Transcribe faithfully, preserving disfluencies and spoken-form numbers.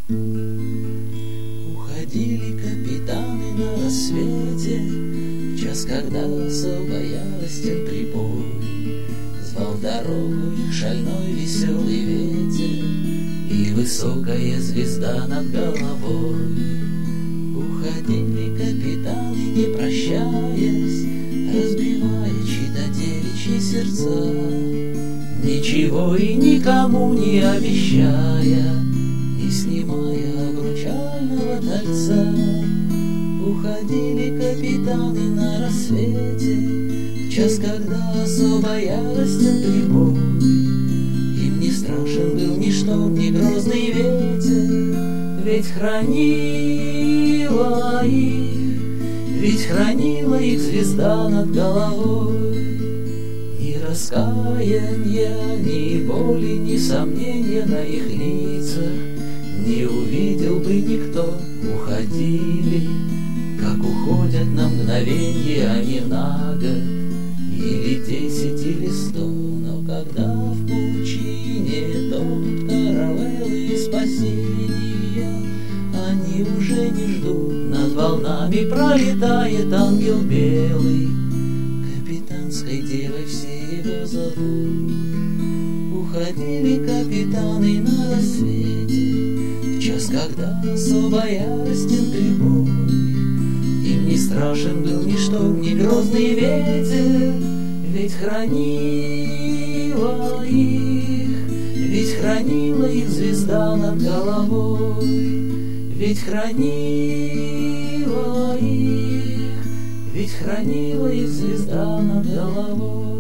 Уходили капитаны на рассвете, в час, когда особо яростен прибой. Звал в дорогу их шальной веселый ветер и высокая звезда над головой. Уходили капитаны, не прощаясь, разбивая чьи-то девичьи сердца, ничего и никому не обещая, не снимая обручального кольца. Уходили капитаны на рассвете, в час, когда особо яростен прибой. Им не страшен был ни шторм, ни грозный ветер, ведь хранила их, ведь хранила их звезда над головой. Ни раскаяния, ни боли, ни сомнения на их лицах не увидел бы никто. Уходили, как уходят на мгновенье они на год, или десять, или сто. Но когда в пучине тонут каравеллы спасения, они уже не ждут, над волнами пролетает ангел белый. Капитанской девой все его зовут. Уходили капитаны на рассвете, в час, когда особо яростен прибой. Им не страшен был ни шторм, ни грозный ветер, ведь хранила их, ведь хранила их звезда над головой. Ведь хранила их, ведь хранила их звезда над головой.